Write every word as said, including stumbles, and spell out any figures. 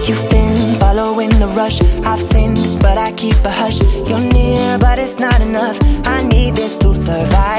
You've been following the rush. I've sinned, but I keep a hush. You're near, but it's not enough. I need this to survive.